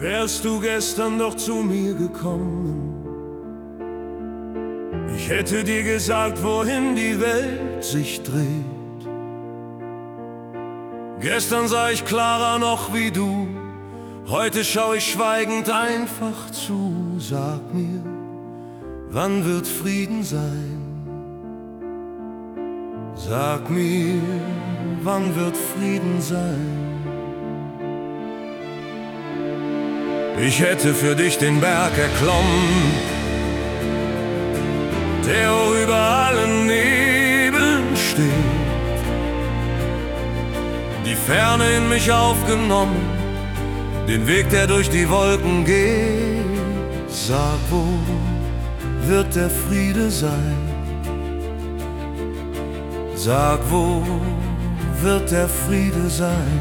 Wärst du gestern doch zu mir gekommen, ich hätte dir gesagt, wohin die Welt sich dreht. Gestern sah ich klarer noch wie du, heute schau ich schweigend einfach zu. Sag mir, wann wird Frieden sein? Sag mir, wann wird Frieden sein? Ich hätte für dich den Berg erklommen, der über allen Nebeln steht, die Ferne in mich aufgenommen, den Weg, der durch die Wolken geht. Sag, wo wird der Friede sein? Sag, wo wird der Friede sein?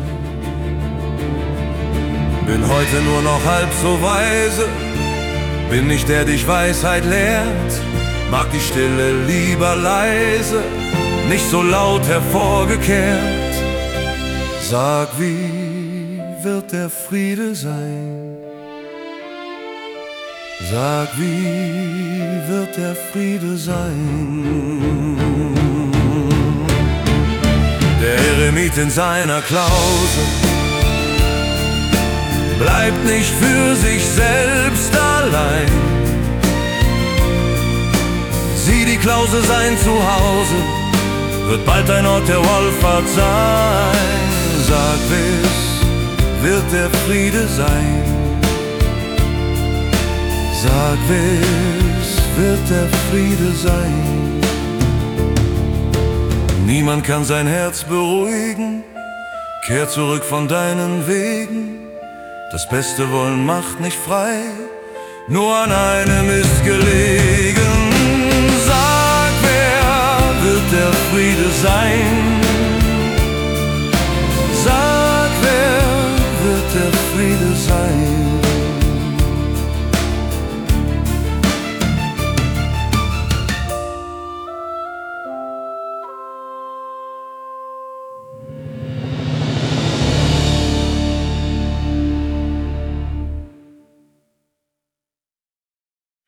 Bin heute nur noch halb so weise, bin nicht der dich Weisheit lehrt, mag die Stille lieber leise, nicht so laut hervorgekehrt. Sag, wie wird der Friede sein? Sag, wie wird der Friede sein? Der Eremit in seiner Klause bleibt nicht für sich selbst allein. Sieh, die Klause sein Zuhause wird bald ein Ort der Wohlfahrt sein. Sag, wes wird der Friede sein? Sag, wes wird der Friede sein? Niemand kann sein Herz beruhigen, kehr zurück von deinen Wegen. Das Beste wollen macht nicht frei, nur an einem ist gelegen.